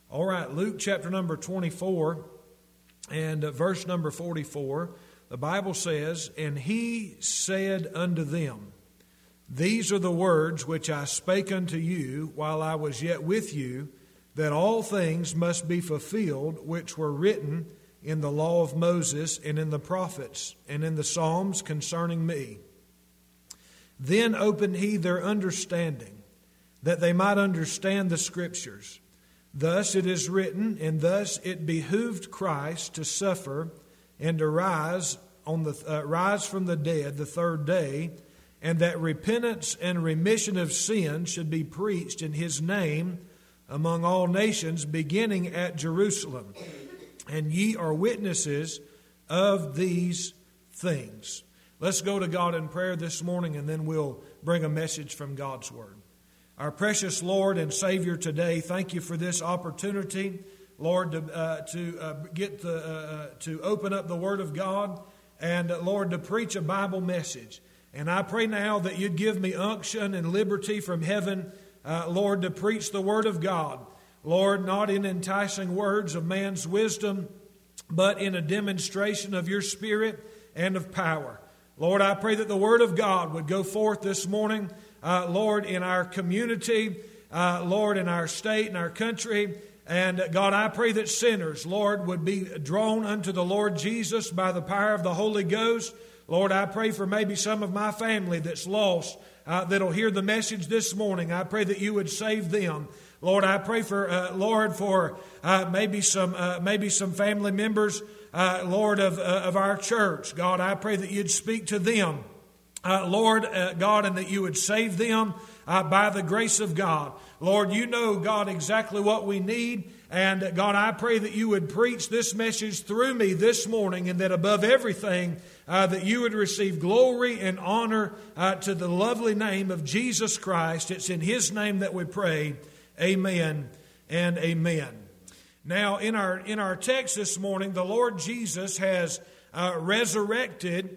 All right, Luke chapter number 24 and verse number 44. The Bible says, "And he said unto them, These are the words which I spake unto you while I was yet with you, that all things must be fulfilled which were written in the law of Moses and in the prophets and in the Psalms concerning me. Then opened he their understanding, that they might understand the Scriptures. Thus it is written, and thus it behooved Christ to suffer and to rise from the dead the third day, and that repentance and remission of sin should be preached in his name among all nations, beginning at Jerusalem. And ye are witnesses of these things." Let's go to God in prayer this morning, and then we'll bring a message from God's Word. Our precious Lord and Savior today, thank you for this opportunity, Lord, to open up the Word of God and, Lord, to preach a Bible message. And I pray now that you'd give me unction and liberty from heaven, Lord, to preach the Word of God. Lord, not in enticing words of man's wisdom, but in a demonstration of your Spirit and of power. Lord, I pray that the Word of God would go forth this morning, Lord, in our community, Lord, in our state, in our country. And God, I pray that sinners, Lord, would be drawn unto the Lord Jesus by the power of the Holy Ghost. Lord, I pray for maybe some of my family that's lost, that'll hear the message this morning. I pray that you would save them. Lord, I pray for, Lord, for maybe some family members, Lord, of our church. God, I pray that you'd speak to them, Lord, God, and that you would save them by the grace of God. Lord, you know, God, exactly what we need. And God, I pray that you would preach this message through me this morning, and that above everything, that you would receive glory and honor to the lovely name of Jesus Christ. It's in his name that we pray. Amen and amen. Now, in our text this morning, the Lord Jesus has resurrected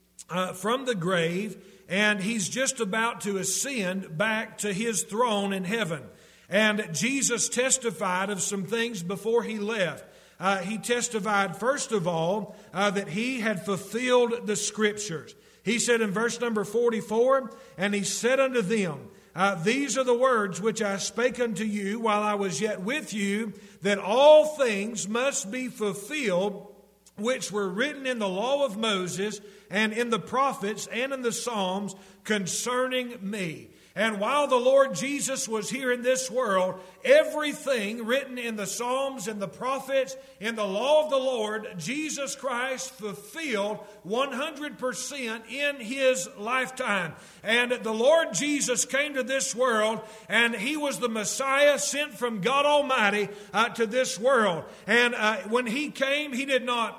from the grave, and he's just about to ascend back to his throne in heaven. And Jesus testified of some things before he left. He testified, first of all, that he had fulfilled the Scriptures. He said in verse number 44, "And he said unto them, These are the words which I spake unto you while I was yet with you, that all things must be fulfilled which were written in the law of Moses and in the prophets and in the Psalms concerning me." And while the Lord Jesus was here in this world, everything written in the Psalms and the prophets, in the law of the Lord, Jesus Christ fulfilled 100% in his lifetime. And the Lord Jesus came to this world, and he was the Messiah sent from God Almighty to this world. And when he came, he did not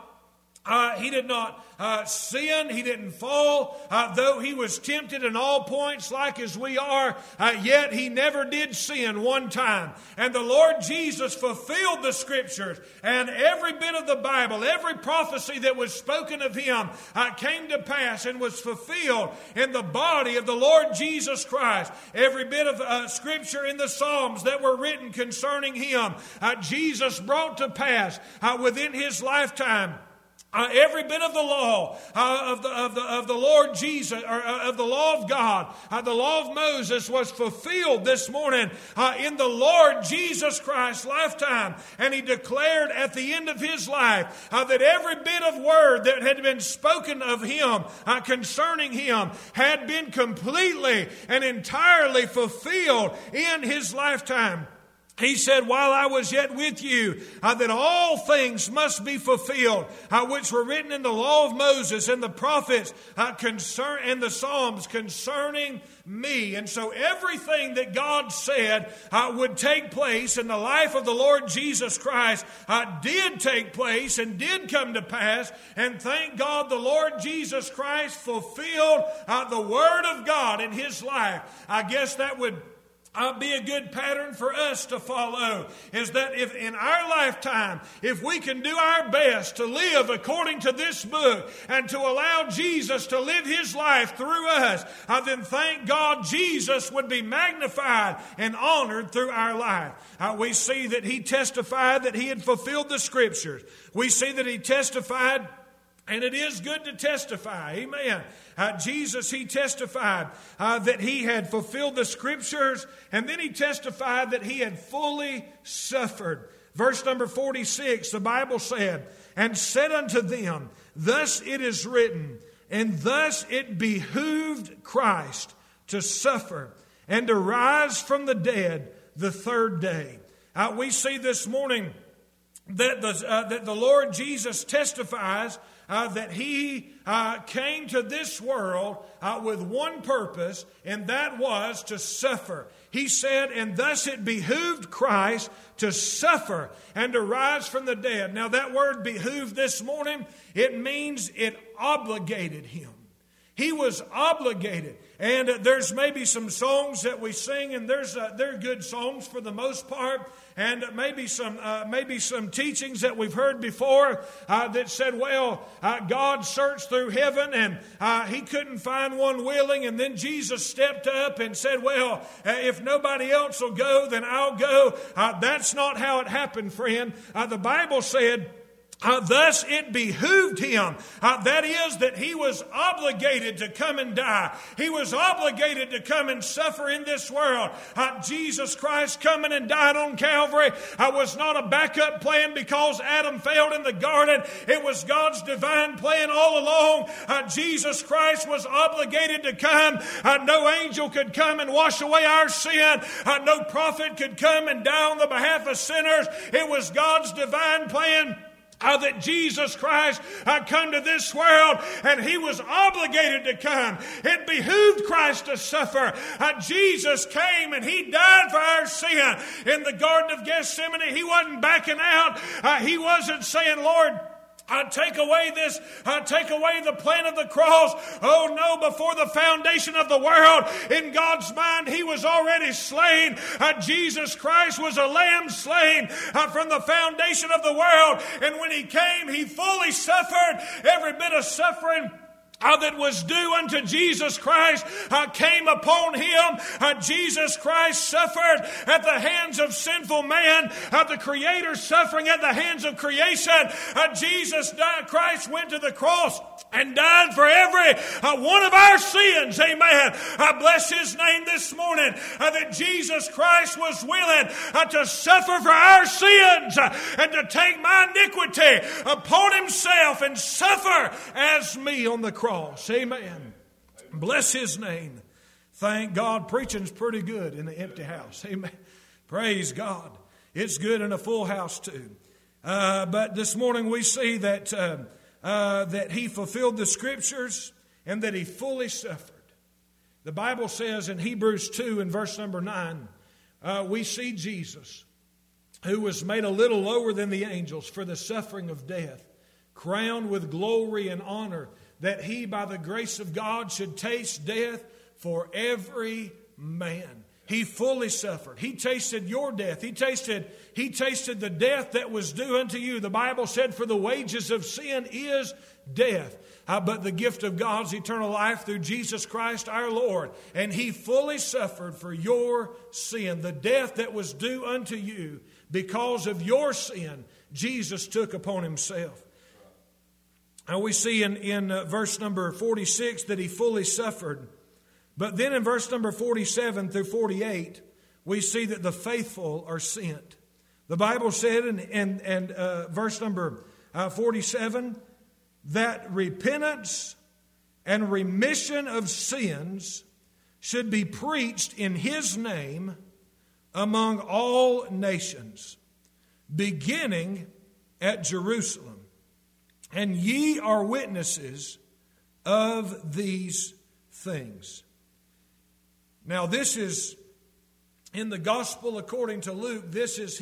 sin. He didn't fall. Though he was tempted in all points like as we are, yet he never did sin one time. And the Lord Jesus fulfilled the Scriptures. And every bit of the Bible, every prophecy that was spoken of him came to pass and was fulfilled in the body of the Lord Jesus Christ. Every bit of Scripture in the Psalms that were written concerning him, Jesus brought to pass within his lifetime. Every bit of the law of the Lord Jesus, or of the law of God, the law of Moses was fulfilled this morning in the Lord Jesus Christ's lifetime. And he declared at the end of his life that every bit of word that had been spoken of him concerning him had been completely and entirely fulfilled in his lifetime. He said, "While I was yet with you, that all things must be fulfilled, which were written in the law of Moses and the prophets and the Psalms concerning me." And so everything that God said would take place in the life of the Lord Jesus Christ did take place and did come to pass. And thank God the Lord Jesus Christ fulfilled the Word of God in his life. I guess that would be a good pattern for us to follow, is that if in our lifetime, if we can do our best to live according to this book and to allow Jesus to live His life through us, then thank God Jesus would be magnified and honored through our life. We see that He testified that He had fulfilled the Scriptures. We see that He testified, and it is good to testify. Amen. Jesus, He testified that He had fulfilled the Scriptures, and then He testified that He had fully suffered. Verse number 46, the Bible said, "And said unto them, Thus it is written, and thus it behooved Christ to suffer and to rise from the dead the third day." We see this morning that the Lord Jesus testifies that He came to this world with one purpose, and that was to suffer. He said, "And thus it behooved Christ to suffer and to rise from the dead." Now that word behooved this morning, it means it obligated Him. He was obligated. And there's maybe some songs that we sing, and they're good songs for the most part. And maybe some teachings that we've heard before that said, well, God searched through heaven and He couldn't find one willing. And then Jesus stepped up and said, well, if nobody else will go, then I'll go. That's not how it happened, friend. The Bible said, thus it behooved Him. That is, that He was obligated to come and die. He was obligated to come and suffer in this world. Jesus Christ coming and died on Calvary was not a backup plan because Adam failed in the garden. It was God's divine plan all along. Jesus Christ was obligated to come. No angel could come and wash away our sin. No prophet could come and die on the behalf of sinners. It was God's divine plan that Jesus Christ come to this world, and He was obligated to come. It behooved Christ to suffer. Jesus came and He died for our sin. In the Garden of Gethsemane, He wasn't backing out. He wasn't saying, Lord, take away the plan of the cross. Oh no, before the foundation of the world, in God's mind, He was already slain. Jesus Christ was a lamb slain from the foundation of the world. And when He came, He fully suffered. Every bit of suffering that was due unto Jesus Christ came upon Him. Jesus Christ suffered at the hands of sinful man, the Creator suffering at the hands of creation. Jesus Christ went to the cross and died for every one of our sins. Amen. I bless His name this morning that Jesus Christ was willing to suffer for our sins and to take my iniquity upon Himself and suffer as me on the cross. Amen. Bless His name. Thank God. Preaching's pretty good in an empty house. Amen. Praise God. It's good in a full house too. But this morning we see that He fulfilled the Scriptures and that He fully suffered. The Bible says in Hebrews 2 and verse number 9, we see Jesus, who was made a little lower than the angels for the suffering of death, crowned with glory and honor, that He, by the grace of God, should taste death for every man. He fully suffered. He tasted your death. He tasted the death that was due unto you. The Bible said, for the wages of sin is death. But the gift of God's eternal life through Jesus Christ our Lord. And He fully suffered for your sin. The death that was due unto you because of your sin, Jesus took upon Himself. And we see in verse number 46 that He fully suffered. But then in verse number 47 through 48, we see that the faithful are sent. The Bible said in verse number 47 that repentance and remission of sins should be preached in His name among all nations, beginning at Jerusalem. And ye are witnesses of these things. Now this is in the Gospel according to Luke. This is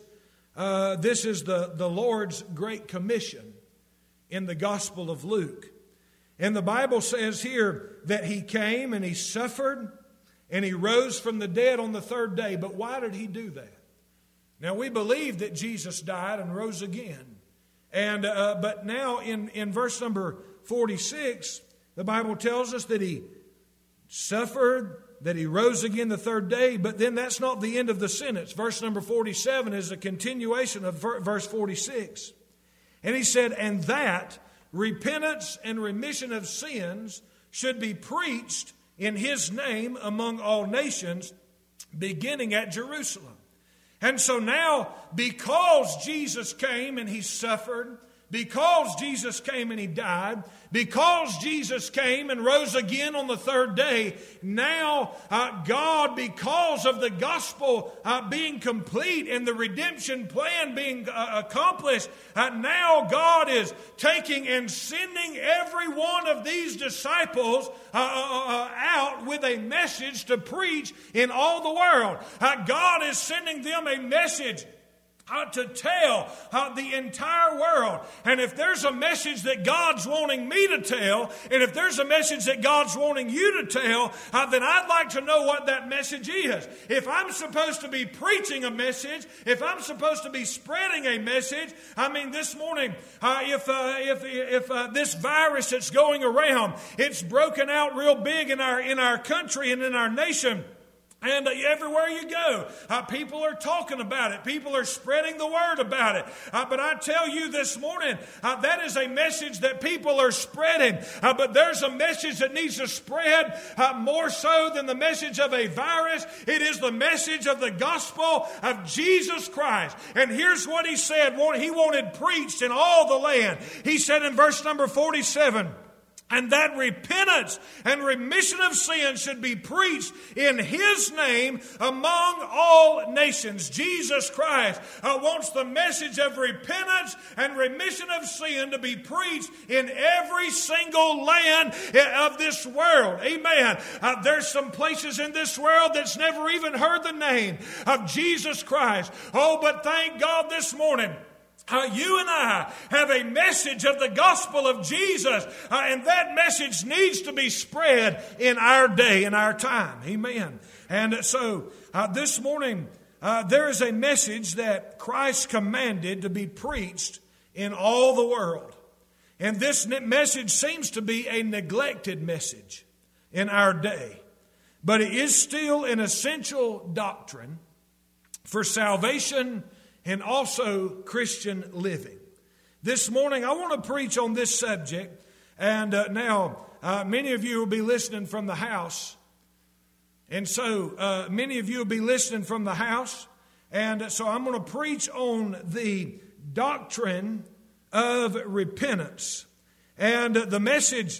the Lord's Great Commission in the Gospel of Luke. And the Bible says here that He came and He suffered and He rose from the dead on the third day. But why did He do that? Now, we believe that Jesus died and rose again. But now in verse number 46, the Bible tells us that He suffered, that He rose again the third day. But then that's not the end of the sentence. Verse number 47 is a continuation of verse 46. And He said, and that repentance and remission of sins should be preached in His name among all nations, beginning at Jerusalem. And so now, because Jesus came and He suffered, because Jesus came and He died, because Jesus came and rose again on the third day, now God, because of the gospel being complete and the redemption plan being accomplished, now God is taking and sending every one of these disciples out with a message to preach in all the world. God is sending them a message to tell the entire world. And if there's a message that God's wanting me to tell, and if there's a message that God's wanting you to tell, then I'd like to know what that message is. If I'm supposed to be preaching a message, if I'm supposed to be spreading a message, I mean, this morning, if this virus that's going around, it's broken out real big in our country and in our nation. And everywhere you go, people are talking about it. People are spreading the word about it. But I tell you this morning, that is a message that people are spreading. But there's a message that needs to spread more so than the message of a virus. It is the message of the gospel of Jesus Christ. And here's what He said. He wanted preached in all the land. He said in verse number 47, and that repentance and remission of sin should be preached in His name among all nations. Jesus Christ wants the message of repentance and remission of sin to be preached in every single land of this world. Amen. There's some places in this world that's never even heard the name of Jesus Christ. Oh, but thank God this morning, you and I have a message of the gospel of Jesus, and that message needs to be spread in our day, in our time. Amen. And so this morning, there is a message that Christ commanded to be preached in all the world. And this message seems to be a neglected message in our day. But it is still an essential doctrine for salvation and also Christian living. This morning, I want to preach on this subject. And now, many of you will be listening from the house. And so, many of you will be listening from the house. And so, I'm going to preach on the doctrine of repentance. And the message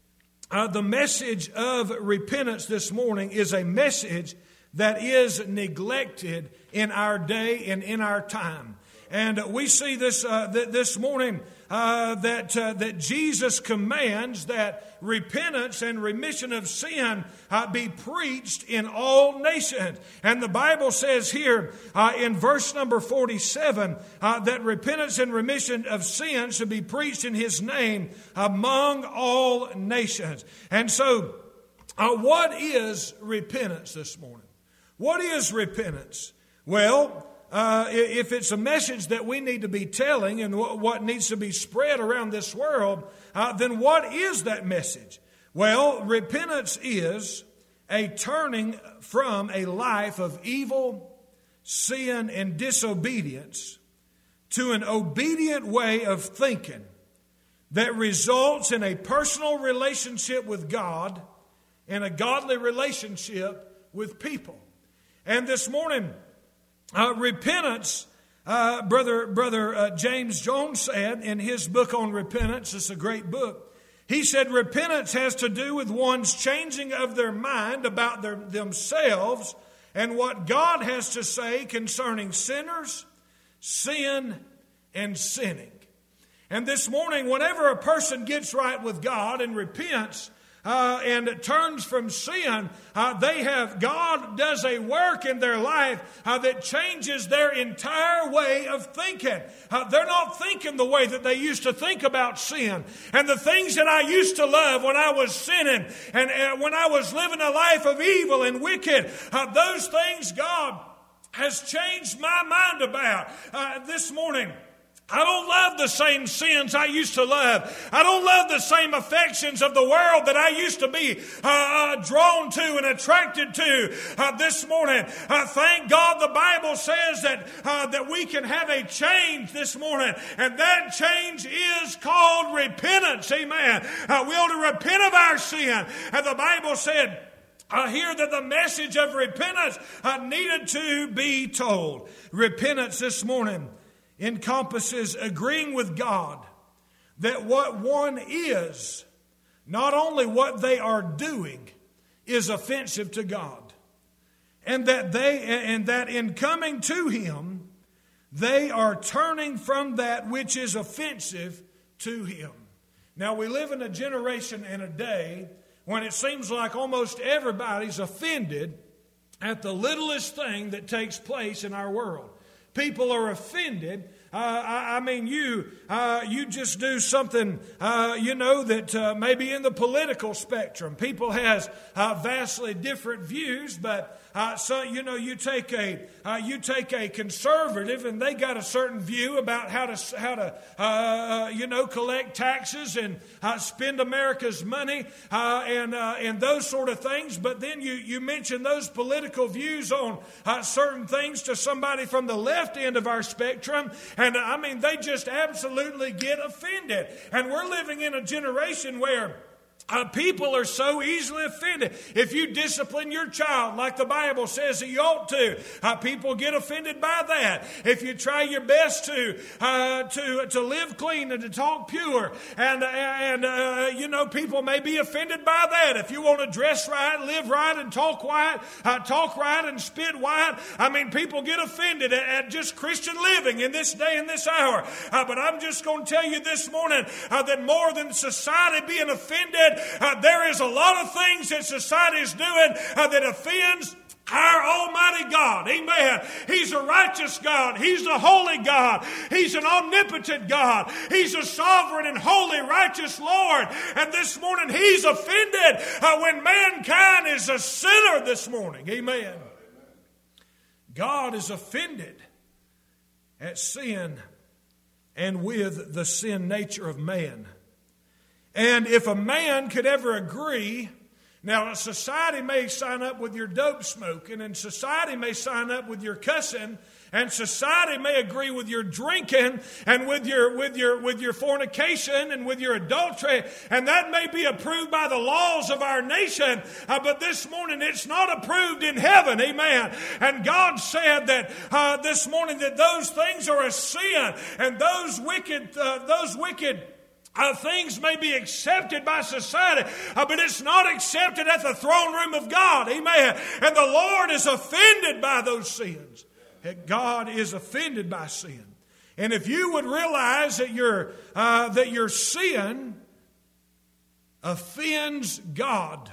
of repentance this morning is a message that is neglected in our day and in our time. And we see this this morning that Jesus commands that repentance and remission of sin be preached in all nations. And the Bible says here in verse number 47 that repentance and remission of sin should be preached in His name among all nations. And so, what is repentance this morning? What is repentance? Well, if it's a message that we need to be telling and what needs to be spread around this world, then what is that message? Well, repentance is a turning from a life of evil, sin, and disobedience to an obedient way of thinking that results in a personal relationship with God and a godly relationship with people. And this morning, repentance, Brother James Jones said in his book on repentance, it's a great book. He said repentance has to do with one's changing of their mind about themselves and what God has to say concerning sinners, sin, and sinning. And this morning, whenever a person gets right with God and repents, and turns from sin, God does a work in their life that changes their entire way of thinking. They're not thinking the way that they used to think about sin. And the things that I used to love when I was sinning and when I was living a life of evil and wicked, those things God has changed my mind about. This morning, I don't love the same sins I used to love. I don't love the same affections of the world that I used to be drawn to and attracted to. This morning, thank God the Bible says that we can have a change this morning, and that change is called repentance. Amen. We ought to repent of our sin. And the Bible said here that the message of repentance needed to be told. Repentance this morning encompasses agreeing with God that what one is, not only what they are doing, is offensive to God. And that in coming to Him, they are turning from that which is offensive to Him. Now, we live in a generation and a day when it seems like almost everybody's offended at the littlest thing that takes place in our world. People are offended. You just do something, that maybe in the political spectrum, people has vastly different views, but you take a conservative and they got a certain view about how to collect taxes and spend America's money and those sort of things. But then you mention those political views on certain things to somebody from the left end of our spectrum, and they just absolutely get offended. And we're living in a generation where people are so easily offended. If you discipline your child like the Bible says that you ought to, people get offended by that. If you try your best to live clean and to talk pure, and people may be offended by that. If you want to dress right, live right, and talk right and spit white, people get offended at just Christian living in this day and this hour. But I'm just going to tell you this morning that more than society being offended, there is a lot of things that society is doing that offends our Almighty God. Amen. He's a righteous God. He's a holy God. He's an omnipotent God. He's a sovereign and holy, righteous Lord. And this morning He's offended when mankind is a sinner this morning. Amen. God is offended at sin and with the sin nature of man. And if a man could ever agree, now society may sign up with your dope smoking, and society may sign up with your cussing, and society may agree with your drinking and with your fornication and with your adultery, and that may be approved by the laws of our nation, but this morning it's not approved in heaven. Amen. And God said that this morning that those things are a sin, and those wicked things may be accepted by society, but it's not accepted at the throne room of God. Amen. And the Lord is offended by those sins. God is offended by sin. And if you would realize that your sin offends God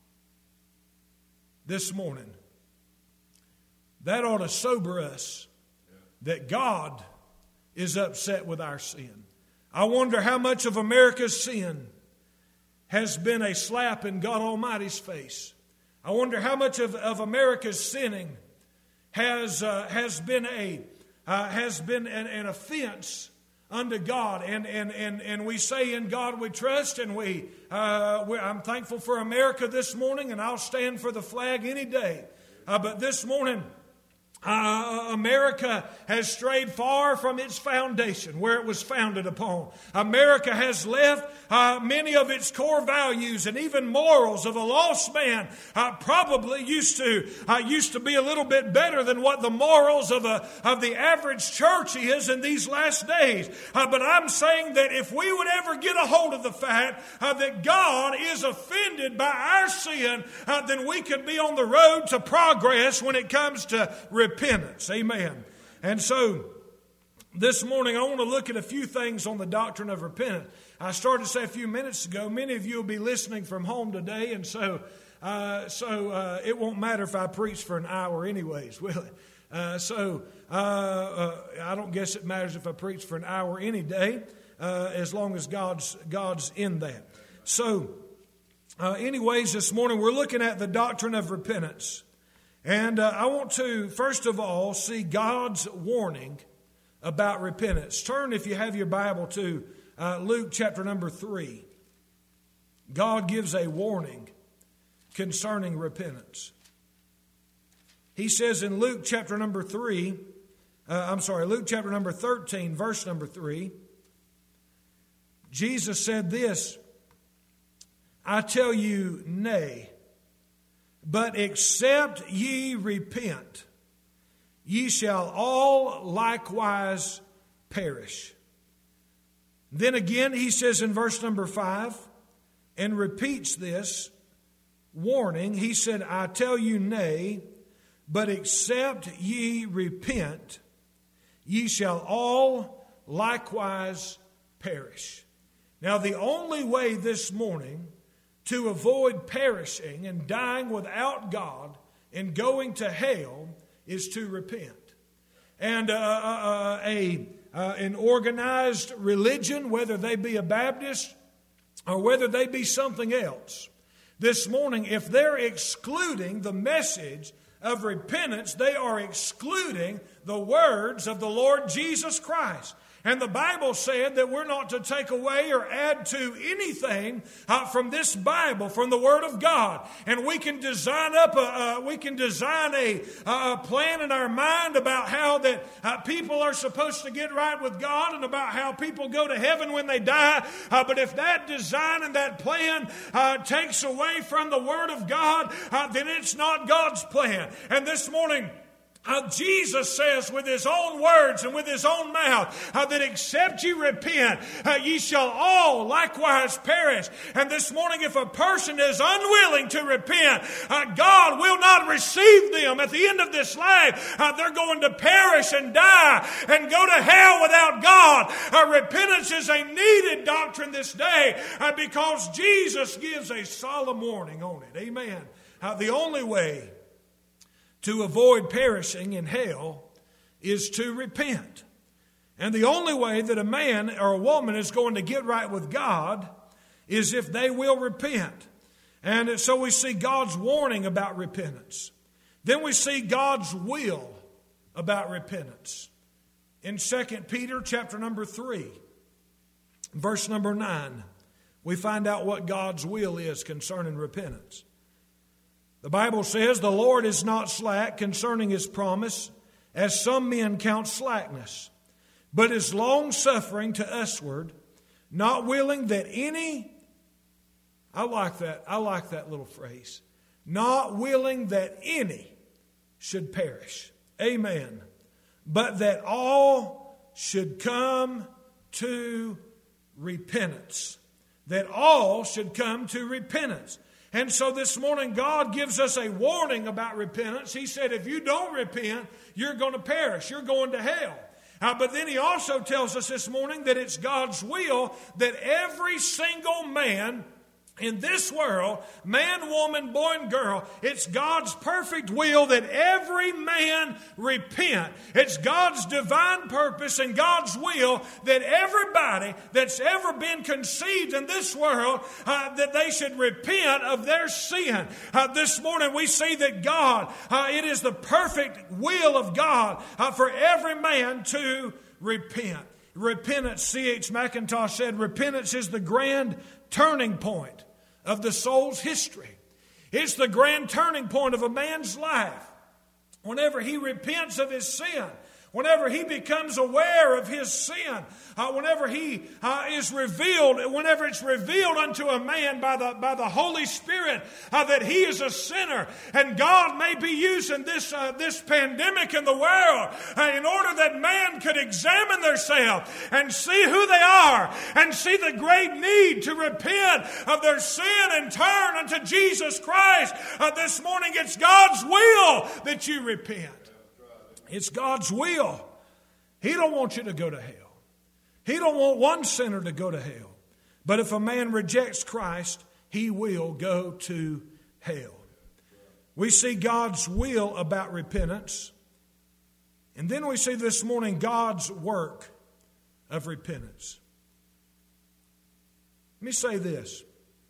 this morning, that ought to sober us that God is upset with our sin. I wonder how much of America's sin has been a slap in God Almighty's face. I wonder how much of America's sinning has been an offense unto God. And we say in God we trust, and I'm thankful for America this morning, and I'll stand for the flag any day. But this morning, America has strayed far from its foundation, where it was founded upon. America has left many of its core values and even morals of a lost man. Probably used to be a little bit better than what the morals of the average church is in these last days. But I'm saying that if we would ever get a hold of the fact that God is offended by our sin, then we could be on the road to progress when it comes to repentance. Amen. And so This morning I want to look at a few things on the doctrine of repentance. I started to say a few minutes ago, many of you will be listening from home today, and so it won't matter if I preach for an hour anyways, will it? I don't guess it matters if I preach for an hour any day, as long as God's in that. So, anyways, this morning we're looking at the doctrine of repentance. And I want to, first of all, see God's warning about repentance. Turn, if you have your Bible, to Luke chapter number 3. God gives a warning concerning repentance. He says in Luke chapter number 13, verse number 3, Jesus said this, I tell you, nay, but except ye repent, ye shall all likewise perish. Then again, he says in verse number 5, and repeats this warning. He said, I tell you, nay, but except ye repent, ye shall all likewise perish. Now, the only way this morning to avoid perishing and dying without God and going to hell is to repent. And an organized religion, whether they be a Baptist or whether they be something else, this morning, if they're excluding the message of repentance, they are excluding the words of the Lord Jesus Christ. And the Bible said that we're not to take away or add to anything from this Bible, from the Word of God. And we can design a plan in our mind about how that people are supposed to get right with God and about how people go to heaven when they die. But if that design and that plan takes away from the Word of God, then it's not God's plan. And this morning, Jesus says with His own words and with His own mouth that except ye repent, ye shall all likewise perish. And this morning, if a person is unwilling to repent, God will not receive them. At the end of this life, they're going to perish and die and go to hell without God. Repentance is a needed doctrine this day because Jesus gives a solemn warning on it. Amen. The only way to avoid perishing in hell is to repent. And the only way that a man or a woman is going to get right with God is if they will repent. And so we see God's warning about repentance. Then we see God's will about repentance. In 2 Peter chapter number 3, verse number 9, we find out what God's will is concerning repentance. The Bible says, the Lord is not slack concerning His promise, as some men count slackness, but is long-suffering to usward, not willing that any, I like that little phrase, not willing that any should perish. Amen. But that all should come to repentance. That all should come to repentance. And so this morning, God gives us a warning about repentance. He said, if you don't repent, you're going to perish. You're going to hell. But then He also tells us this morning that it's God's will that every single man in this world, man, woman, boy, and girl, it's God's perfect will that every man repent. It's God's divine purpose and God's will that everybody that's ever been conceived in this world, that they should repent of their sin. This morning we see that God, it is the perfect will of God for every man to repent. Repentance, C.H. McIntosh said, repentance is the grand turning point of the soul's history. It's the grand turning point of a man's life. Whenever he repents of his sin, whenever he becomes aware of his sin, whenever he is revealed, whenever it's revealed unto a man by the Holy Spirit that he is a sinner, and God may be using this pandemic in the world in order that man could examine themselves and see who they are and see the great need to repent of their sin and turn unto Jesus Christ. This morning, it's God's will that you repent. It's God's will. He don't want you to go to hell. He don't want one sinner to go to hell. But if a man rejects Christ, he will go to hell. We see God's will about repentance. And then we see this morning God's work of repentance. Let me say this.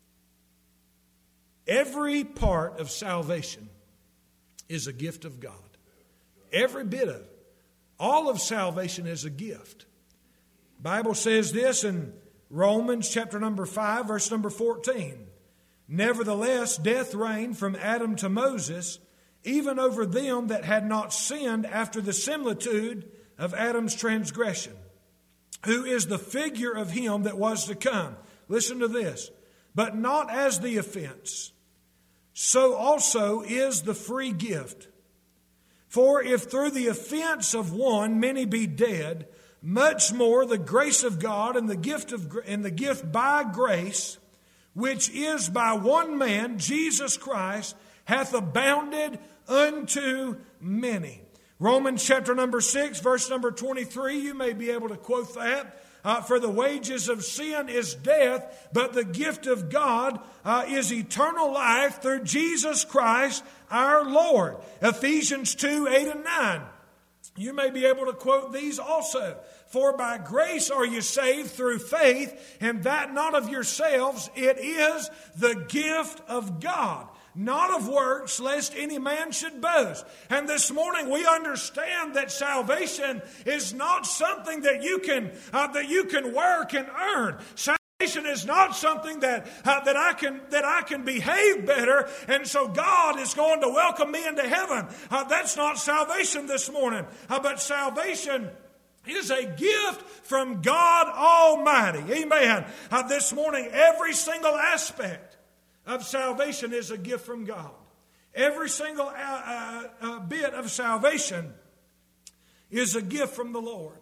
Every part of salvation is a gift of God. Every bit of it. All of salvation is a gift. The Bible says this in Romans chapter number 5, verse number 14. Nevertheless, death reigned from Adam to Moses, even over them that had not sinned after the similitude of Adam's transgression, who is the figure of him that was to come. Listen to this. But not as the offense, so also is the free gift. For if through the offense of one many be dead, much more the grace of God and the gift by grace, which is by one man, Jesus Christ, hath abounded unto many. Romans chapter number 6, verse number 23, you may be able to quote that. For the wages of sin is death, but the gift of God is eternal life through Jesus Christ our Lord. Ephesians 2, 8 and 9. You may be able to quote these also. For by grace are you saved through faith, and that not of yourselves, it is the gift of God. Not of works, lest any man should boast. And this morning we understand that salvation is not something that you can work and earn. Salvation is not something that I can behave better, and so God is going to welcome me into heaven. That's not salvation this morning. But salvation is a gift from God Almighty. Amen. This morning, every single aspect of salvation is a gift from God. Every single bit of salvation is a gift from the Lord.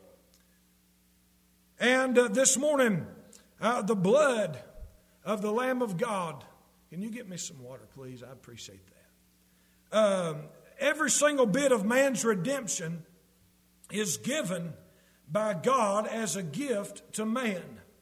And this morning, the blood of the Lamb of God. Can you get me some water, please? I appreciate that. Every single bit of man's redemption is given by God as a gift to man.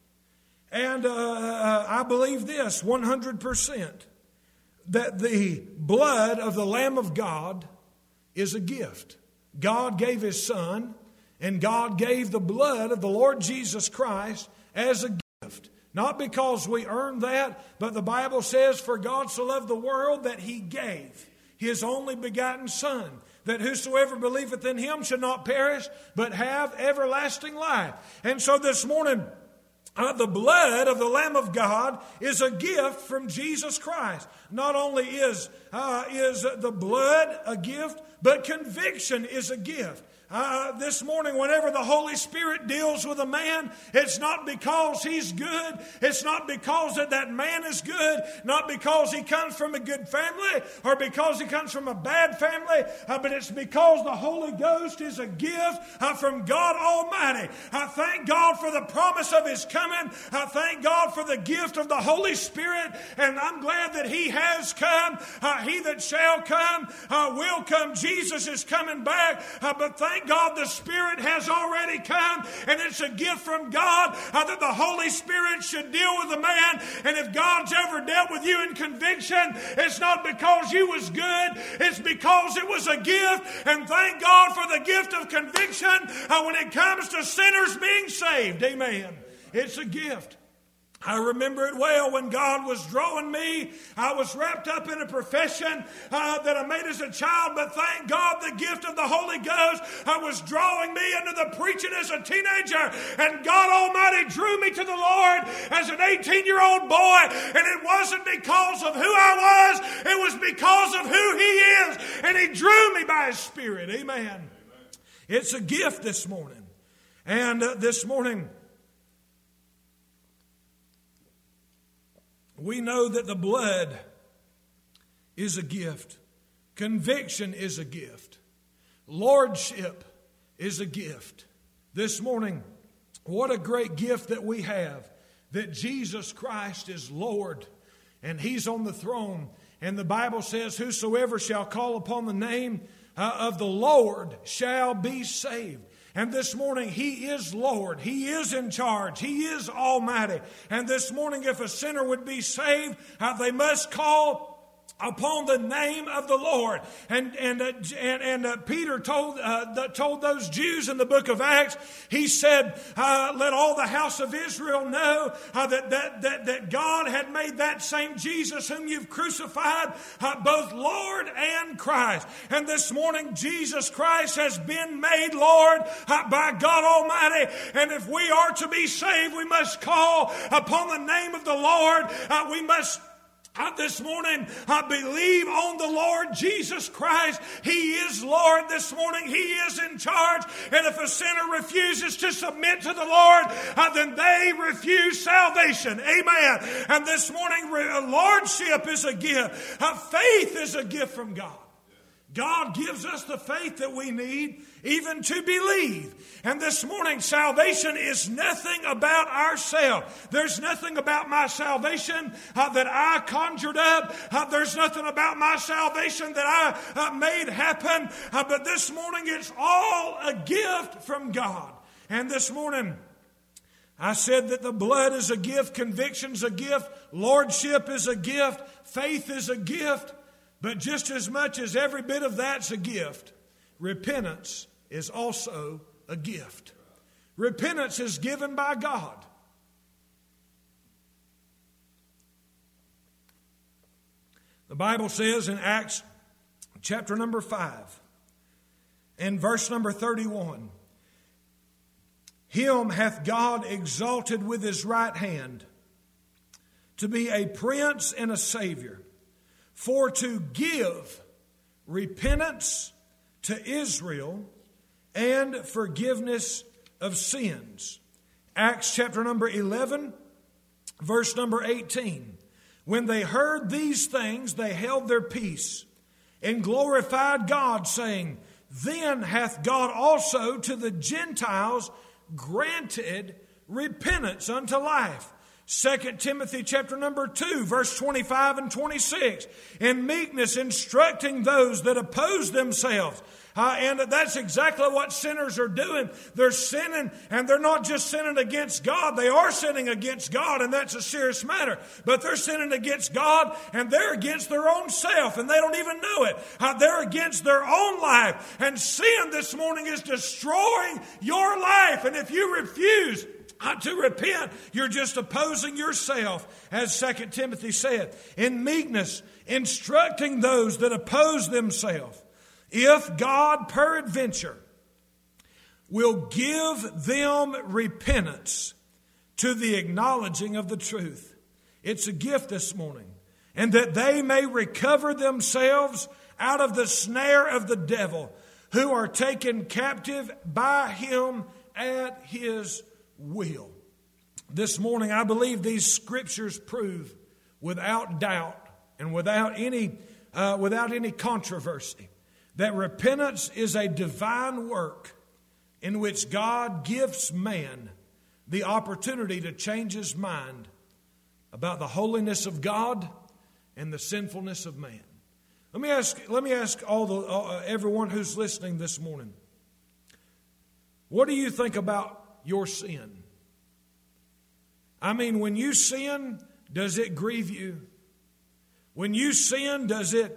And I believe this 100%, that the blood of the Lamb of God is a gift. God gave His Son, and God gave the blood of the Lord Jesus Christ as a gift. Not because we earned that, but the Bible says, for God so loved the world that He gave His only begotten Son, that whosoever believeth in Him should not perish, but have everlasting life. And so this morning, the blood of the Lamb of God is a gift from Jesus Christ. Not only is the blood a gift, but conviction is a gift. This morning, whenever the Holy Spirit deals with a man, it's not because he's good. It's not because that man is good. Not because he comes from a good family or because he comes from a bad family. But it's because the Holy Ghost is a gift from God Almighty. I thank God for the promise of His coming. I thank God for the gift of the Holy Spirit. And I'm glad that He has come. He that shall come will come. Jesus is coming back. But thank God the Spirit has already come, and it's a gift from God that the Holy Spirit should deal with a man. And if God's ever dealt with you in conviction, it's not because you was good, it's because it was a gift. And thank God for the gift of conviction when it comes to sinners being saved. Amen. It's a gift. I remember it well when God was drawing me. I was wrapped up in a profession that I made as a child, but thank God the gift of the Holy Ghost was drawing me into the preaching as a teenager. And God Almighty drew me to the Lord as an 18-year-old boy. And it wasn't because of who I was, it was because of who He is. And He drew me by His Spirit. Amen. It's a gift this morning. And this morning, we know that the blood is a gift. Conviction is a gift. Lordship is a gift. This morning, what a great gift that we have, that Jesus Christ is Lord and He's on the throne. And the Bible says, whosoever shall call upon the name of the Lord shall be saved. And this morning, He is Lord. He is in charge. He is almighty. And this morning, if a sinner would be saved, they must call upon the name of the Lord. And Peter told those Jews in the book of Acts, he said, let all the house of Israel know that God had made that same Jesus whom you've crucified both Lord and Christ. And this morning, Jesus Christ has been made Lord by God Almighty. And if we are to be saved, we must call upon the name of the Lord. We must this morning, believe on the Lord Jesus Christ. He is Lord this morning. He is in charge. And if a sinner refuses to submit to the Lord, then they refuse salvation. Amen. And this morning, lordship is a gift. Faith is a gift from God. God gives us the faith that we need even to believe. And this morning, salvation is nothing about ourselves. There's nothing about my salvation that I conjured up. There's nothing about my salvation that I made happen. But this morning, it's all a gift from God. And this morning, I said that the blood is a gift, conviction's a gift, lordship is a gift, faith is a gift. But just as much as every bit of that's a gift, repentance is also a gift. Repentance is given by God. The Bible says in Acts chapter number 5 and verse number 31, Him hath God exalted with His right hand to be a prince and a Savior, for to give repentance to Israel and forgiveness of sins. Acts chapter number 11, verse number 18. When they heard these things, they held their peace and glorified God, saying, Then hath God also to the Gentiles granted repentance unto life. 2 Timothy chapter number 2, verse 25 and 26. In meekness instructing those that oppose themselves. And that's exactly what sinners are doing. They're sinning, and they're not just sinning against God. They are sinning against God, and that's a serious matter. But they're sinning against God, and they're against their own self, and they don't even know it. They're against their own life. And sin this morning is destroying your life. And if you refuse to repent, you're just opposing yourself, as 2 Timothy said. In meekness, instructing those that oppose themselves. If God peradventure will give them repentance to the acknowledging of the truth. It's a gift this morning. And that they may recover themselves out of the snare of the devil, who are taken captive by him at his will. This morning, I believe these scriptures prove without doubt and without any controversy that repentance is a divine work in which God gives man the opportunity to change his mind about the holiness of God and the sinfulness of man. Let me ask everyone who's listening this morning, what do you think about your sin? I mean, when you sin, does it grieve you? When you sin, does it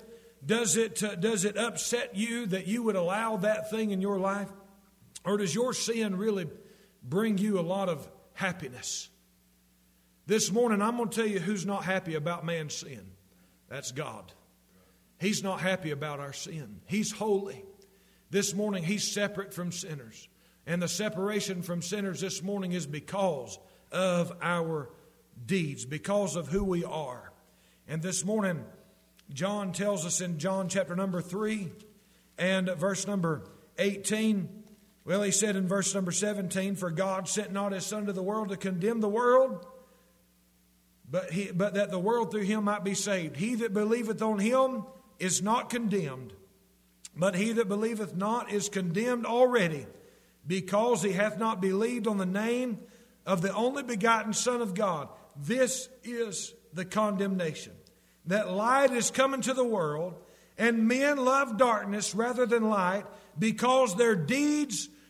upset you that you would allow that thing in your life? Or does your sin really bring you a lot of happiness? This morning, I'm going to tell you who's not happy about man's sin. That's God. He's not happy about our sin. He's holy. This morning, He's separate from sinners. And the separation from sinners this morning is because of our deeds, because of who we are. And this morning, John tells us in John chapter number 3 and verse number 18, well, he said in verse number 17, For God sent not His Son to the world to condemn the world, but that the world through Him might be saved. He that believeth on Him is not condemned, but he that believeth not is condemned already, because he hath not believed on the name of the only begotten Son of God. This is the condemnation, that light is come into the world, and men love darkness rather than light, because their deeds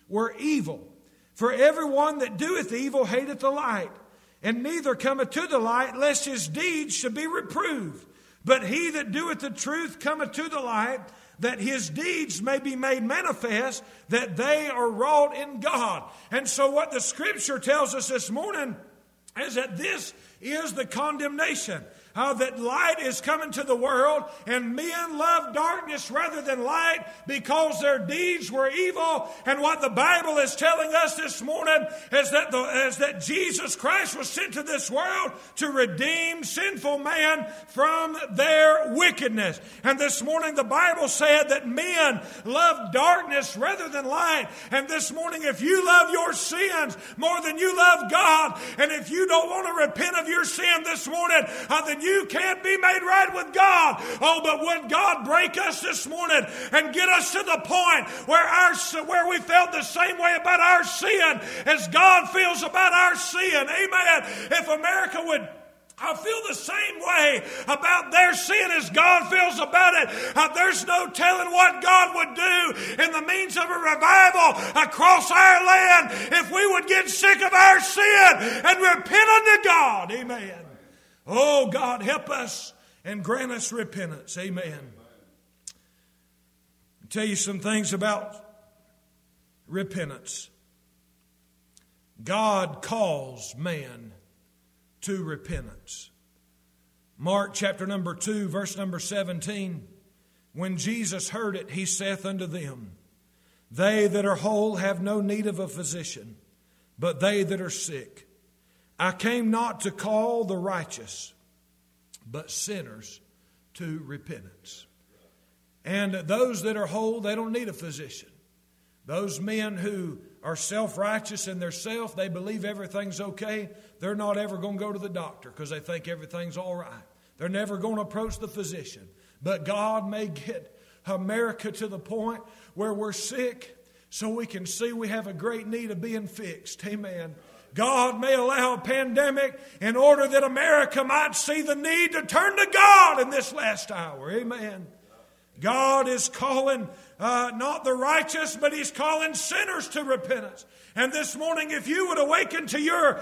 were evil. For everyone that doeth evil hateth the light, and neither cometh to the light, lest his deeds should be reproved. But he that doeth the truth cometh to the light, that his deeds may be made manifest, that they are wrought in God. And so what the Scripture tells us this morning is that this is the condemnation. That light is coming to the world, and men love darkness rather than light because their deeds were evil. And what the Bible is telling us this morning is that Jesus Christ was sent to this world to redeem sinful man from their wickedness. And this morning the Bible said that men love darkness rather than light. And this morning, if you love your sins more than you love God, and if you don't want to repent of your sin this morning, then you can't be made right with God. Oh, but would God break us this morning and get us to the point where we felt the same way about our sin as God feels about our sin. Amen. If America would feel the same way about their sin as God feels about it, there's no telling what God would do in the means of a revival across our land if we would get sick of our sin and repent unto God. Amen. Oh, God, help us and grant us repentance. Amen. I'll tell you some things about repentance. God calls man to repentance. Mark chapter number 2, verse number 17. When Jesus heard it, he saith unto them, They that are whole have no need of a physician, but they that are sick. I came not to call the righteous, but sinners to repentance. And those that are whole, they don't need a physician. Those men who are self-righteous in their self, they believe everything's okay, they're not ever going to go to the doctor because they think everything's all right. They're never going to approach the physician. But God may get America to the point where we're sick so we can see we have a great need of being fixed. Amen. God may allow a pandemic in order that America might see the need to turn to God in this last hour. Amen. God is calling not the righteous, but He's calling sinners to repentance. And this morning, if you would awaken to your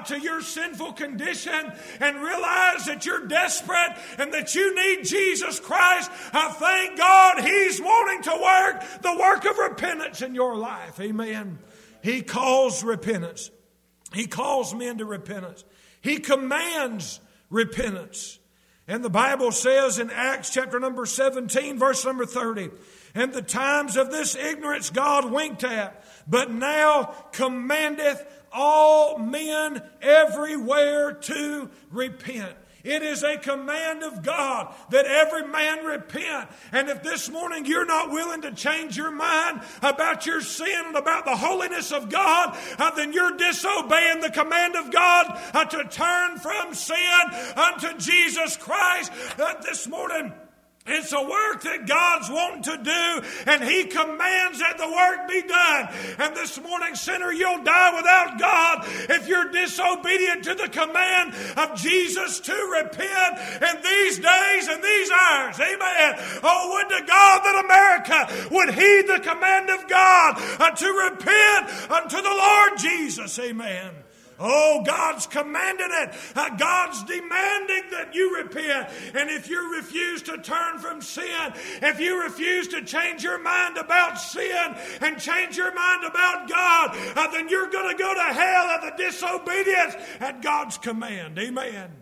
sinful condition and realize that you're desperate and that you need Jesus Christ, I thank God He's wanting to work the work of repentance in your life. Amen. He calls repentance. He calls men to repentance. He commands repentance. And the Bible says in Acts chapter number 17, verse number 30, And the times of this ignorance God winked at, but now commandeth all men everywhere to repent. It is a command of God that every man repent. And if this morning you're not willing to change your mind about your sin and about the holiness of God, then you're disobeying the command of God to turn from sin unto Jesus Christ. This morning, it's a work that God's wanting to do, and He commands that the work be done. And this morning, sinner, you'll die without God if you're disobedient to the command of Jesus to repent in these days and these hours. Amen. Oh, would to God that America would heed the command of God to repent unto the Lord Jesus. Amen. Oh, God's commanding it. God's demanding that you repent. And if you refuse to turn from sin, if you refuse to change your mind about sin and change your mind about God, then you're going to go to hell at the disobedience at God's command. Amen.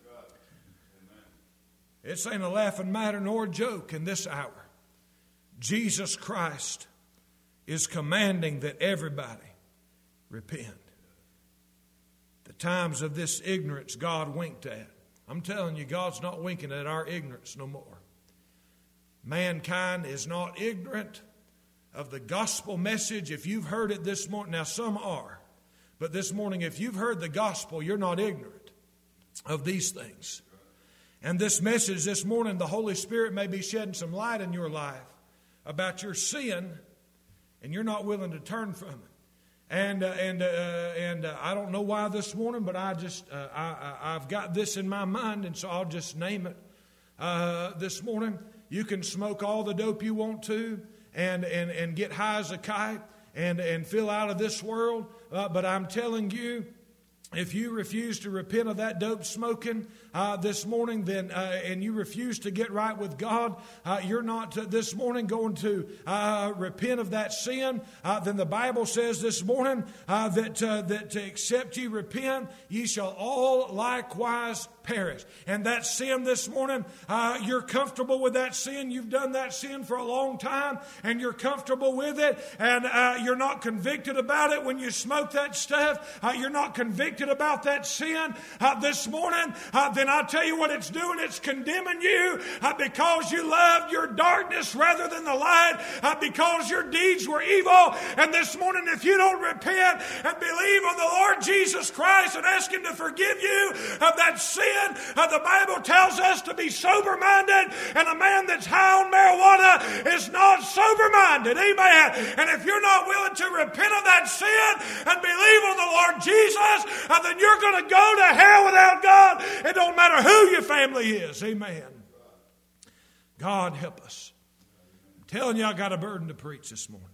This ain't a laughing matter nor a joke in this hour. Jesus Christ is commanding that everybody repent. The times of this ignorance God winked at. I'm telling you, God's not winking at our ignorance no more. Mankind is not ignorant of the gospel message. If you've heard it this morning, now some are, but this morning, if you've heard the gospel, you're not ignorant of these things. And this message this morning, the Holy Spirit may be shedding some light in your life about your sin, and you're not willing to turn from it. And I don't know why this morning, but I've got this in my mind, and so I'll just name it this morning. You can smoke all the dope you want to and get high as a kite, and feel out of this world. But I'm telling you, if you refuse to repent of that dope smoking this morning, then and you refuse to get right with God, you're not this morning going to repent of that sin. Then the Bible says this morning that except ye repent, ye shall all likewise perish. And that sin this morning, you're comfortable with that sin. You've done that sin for a long time, and you're comfortable with it, and you're not convicted about it when you smoke that stuff. You're not convicted about that sin this morning. Then I'll tell you what it's doing. It's condemning you because you loved your darkness rather than the light, because your deeds were evil. And this morning, if you don't repent and believe on the Lord Jesus Christ and ask Him to forgive you of that sin, the Bible tells us to be sober-minded, and a man that's high on marijuana is not sober-minded. Amen. And if you're not willing to repent of that sin and believe on the Lord Jesus, then you're going to go to hell without God. It don't matter who your family is. Amen. God help us. I'm telling you, I got a burden to preach this morning.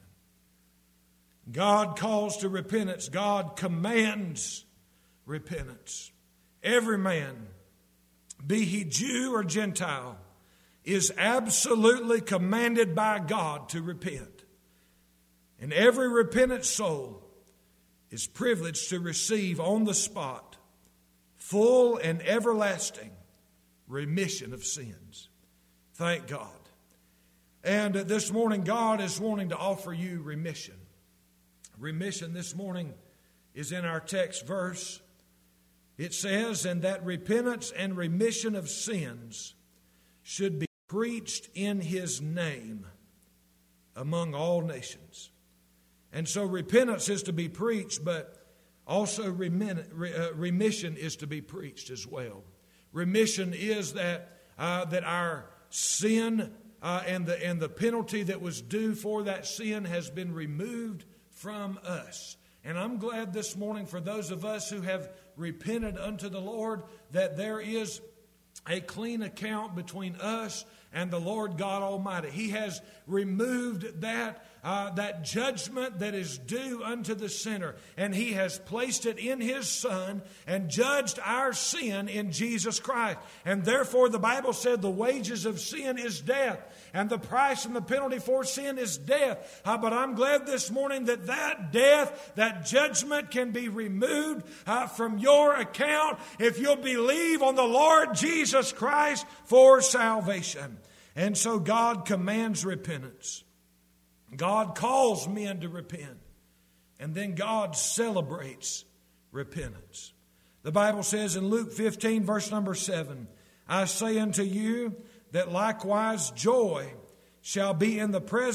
God calls to repentance. God commands repentance. Every man, be he Jew or Gentile, is absolutely commanded by God to repent. And every repentant soul is privileged to receive on the spot full and everlasting remission of sins. Thank God. And this morning, God is wanting to offer you remission. Remission this morning is in our text verse. It says, and that repentance and remission of sins should be preached in His name among all nations. And so repentance is to be preached, but also remission is to be preached as well. Remission is that our sin and the penalty that was due for that sin has been removed from us. And I'm glad this morning for those of us who have repented unto the Lord that there is a clean account between us and the Lord God Almighty. He has removed that judgment that is due unto the sinner, and He has placed it in His Son and judged our sin in Jesus Christ. And therefore the Bible said the wages of sin is death, and the price and the penalty for sin is death. But I'm glad this morning that death, that judgment can be removed from your account if you'll believe on the Lord Jesus Christ for salvation. And so God commands repentance. God calls men to repent. And then God celebrates repentance. The Bible says in Luke 15, verse number 7, I say unto you that likewise joy shall be in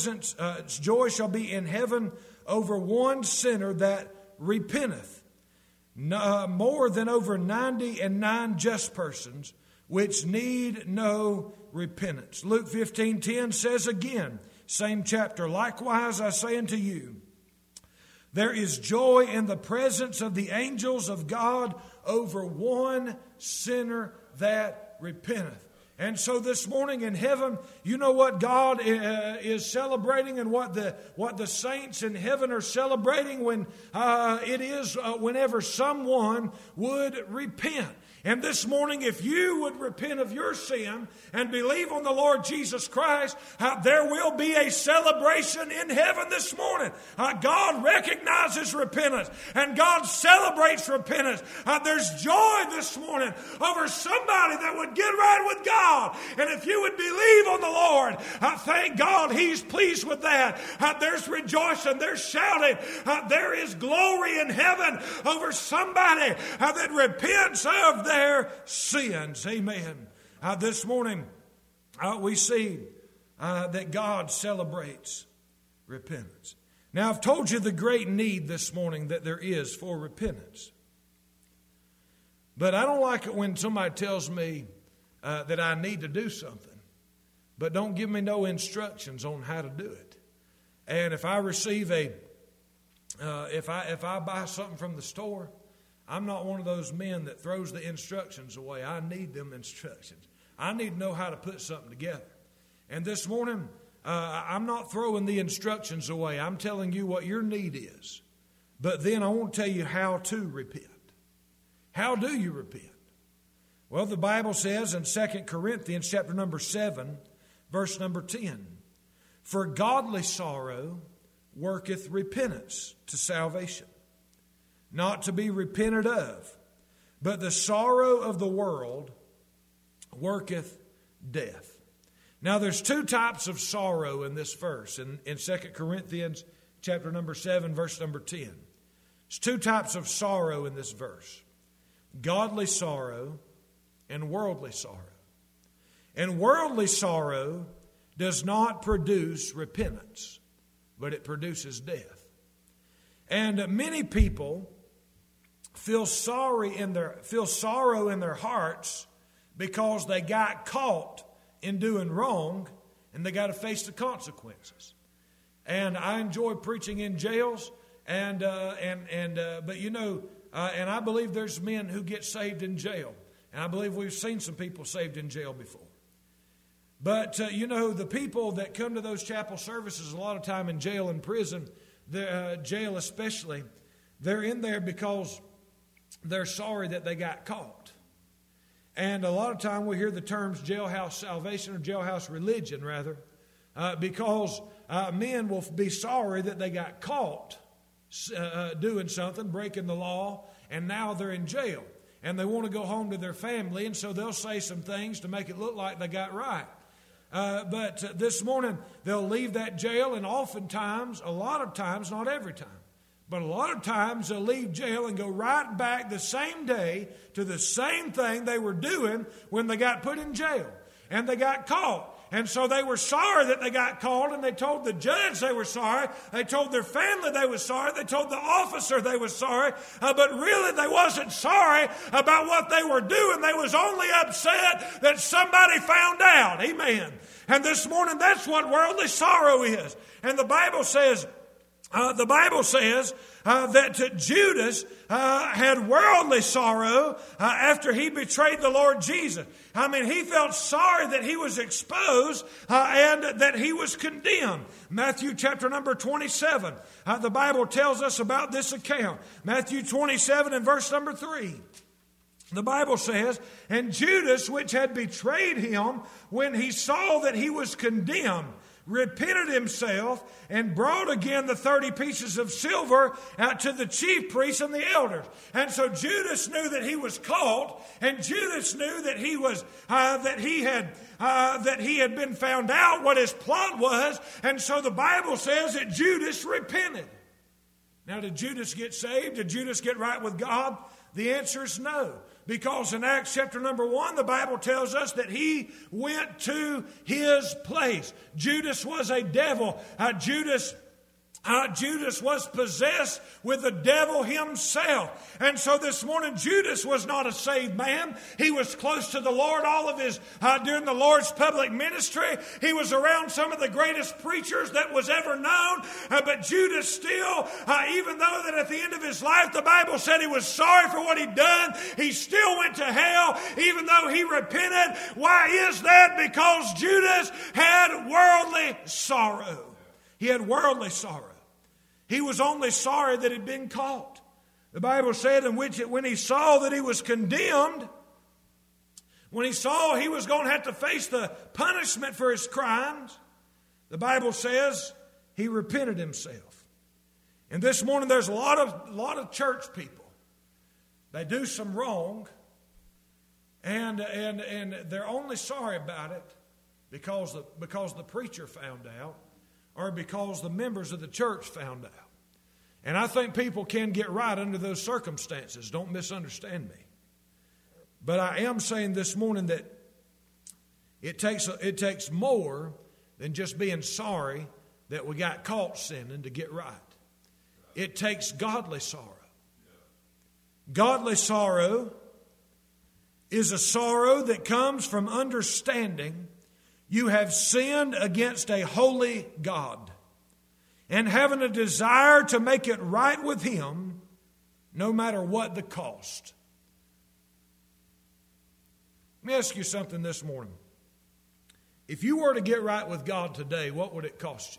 heaven over one sinner that repenteth, more than over 99 just persons which need no repentance. Luke 15:10 says again, same chapter, likewise I say unto you, there is joy in the presence of the angels of God over one sinner that repenteth. And so this morning in heaven, you know what God is celebrating and what the saints in heaven are celebrating when whenever someone would repent. And this morning, if you would repent of your sin and believe on the Lord Jesus Christ, there will be a celebration in heaven this morning. God recognizes repentance and God celebrates repentance. There's joy this morning over somebody that would get right with God. And if you would believe on the Lord, thank God He's pleased with that. There's rejoicing, there's shouting, there is glory in heaven over somebody that repents of their sins. Amen. This morning we see that God celebrates repentance. Now I've told you the great need this morning that there is for repentance. But I don't like it when somebody tells me that I need to do something, but don't give me no instructions on how to do it. And if I receive if I buy something from the store, I'm not one of those men that throws the instructions away. I need them instructions. I need to know how to put something together. And this morning, I'm not throwing the instructions away. I'm telling you what your need is. But then I want to tell you how to repent. How do you repent? Well, the Bible says in 2 Corinthians chapter number 7, verse number 10, "For godly sorrow worketh repentance to salvation, not to be repented of, but the sorrow of the world worketh death." Now there's two types of sorrow in this verse in 2 Corinthians chapter number 7, verse number 10. There's two types of sorrow in this verse: godly sorrow and worldly sorrow. And worldly sorrow does not produce repentance, but it produces death. And many people feel sorrow in their hearts because they got caught in doing wrong and they got to face the consequences. And I enjoy preaching in jails, but you know, and I believe there's men who get saved in jail, and I believe we've seen some people saved in jail before. But you know, the people that come to those chapel services a lot of time in jail and prison, jail especially, they're in there because they're sorry that they got caught. And a lot of time we hear the terms jailhouse salvation or jailhouse religion, rather, because men will be sorry that they got caught doing something, breaking the law, and now they're in jail. And they want to go home to their family, and so they'll say some things to make it look like they got right. But this morning, they'll leave that jail, and oftentimes, a lot of times, not every time, but a lot of times they'll leave jail and go right back the same day to the same thing they were doing when they got put in jail. And they got caught. And so they were sorry that they got caught, and they told the judge they were sorry. They told their family they were sorry. They told the officer they were sorry. But really they wasn't sorry about what they were doing. They was only upset that somebody found out. Amen. And this morning, that's what worldly sorrow is. And the Bible says that Judas had worldly sorrow after he betrayed the Lord Jesus. I mean, he felt sorry that he was exposed and that he was condemned. Matthew chapter number 27, the Bible tells us about this account. Matthew 27 and verse number 3. The Bible says, "And Judas, which had betrayed him, when he saw that he was condemned, repented himself and brought again the 30 pieces of silver out to the chief priests and the elders." And so Judas knew that he was caught, and Judas knew that he was that he had been found out what his plot was, and so the Bible says that Judas repented. Now, did Judas get saved? Did Judas get right with God? The answer is no. Because in Acts chapter number 1, the Bible tells us that he went to his place. Judas was a devil. Judas was possessed with the devil himself. And so this morning, Judas was not a saved man. He was close to the Lord all of his, during the Lord's public ministry. He was around some of the greatest preachers that was ever known. But Judas still, even though that at the end of his life, the Bible said he was sorry for what he'd done, he still went to hell, even though he repented. Why is that? Because Judas had worldly sorrow. He had worldly sorrow. He was only sorry that he'd been caught. The Bible said when he saw that he was condemned, when he saw he was going to have to face the punishment for his crimes, the Bible says he repented himself. And this morning there's a lot of church people. They do some wrong, and they're only sorry about it because the preacher found out, or because the members of the church found out. And I think people can get right under those circumstances. Don't misunderstand me. But I am saying this morning that it takes more than just being sorry that we got caught sinning to get right. It takes godly sorrow. Godly sorrow is a sorrow that comes from understanding you have sinned against a holy God and having a desire to make it right with Him no matter what the cost. Let me ask you something this morning. If you were to get right with God today, what would it cost you?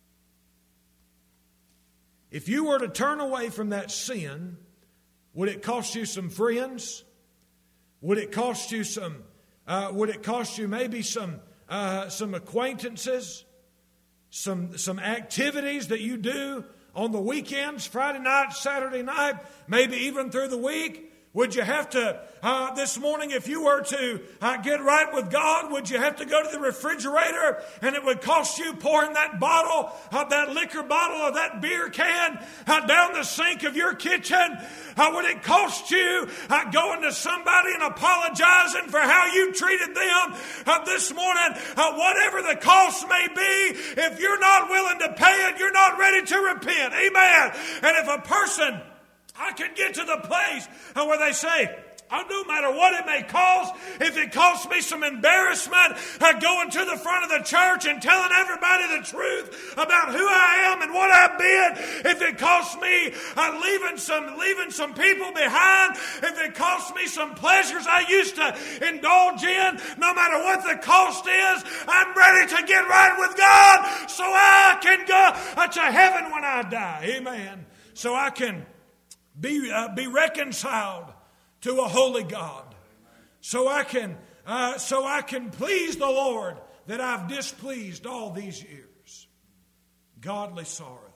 If you were to turn away from that sin, would it cost you some friends? Would it cost you some? Would it cost you maybe some acquaintances, some activities that you do on the weekends, Friday night, Saturday night, maybe even through the week? Would you have to, this morning, if you were to get right with God, would you have to go to the refrigerator and it would cost you pouring that bottle, that liquor bottle or that beer can down the sink of your kitchen? Would it cost you going to somebody and apologizing for how you treated them this morning? Whatever the cost may be, if you're not willing to pay it, you're not ready to repent. Amen. And if a person can get to the place where they say, no matter what it may cost, if it costs me some embarrassment, going to the front of the church and telling everybody the truth about who I am and what I've been, if it costs me leaving some people behind, if it costs me some pleasures I used to indulge in, no matter what the cost is, I'm ready to get right with God so I can go to heaven when I die. Amen. So I can be reconciled to a holy God, so I can please the Lord that I've displeased all these years. Godly sorrow.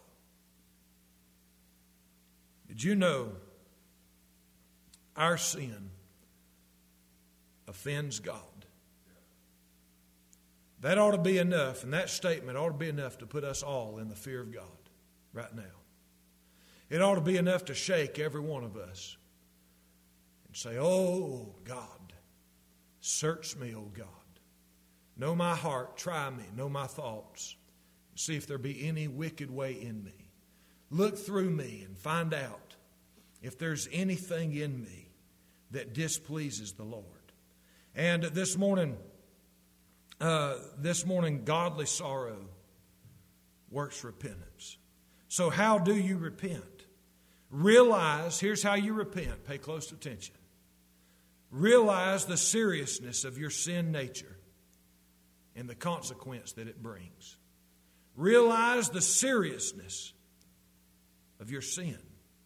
Did you know our sin offends God? That ought to be enough, and that statement ought to be enough to put us all in the fear of God right now. It ought to be enough to shake every one of us and say, oh, God, search me, oh, God. Know my heart, try me, know my thoughts. See if there be any wicked way in me. Look through me and find out if there's anything in me that displeases the Lord. And this morning, godly sorrow works repentance. So how do you repent? Realize, here's how you repent. Pay close attention. Realize the seriousness of your sin nature and the consequence that it brings. Realize the seriousness of your sin.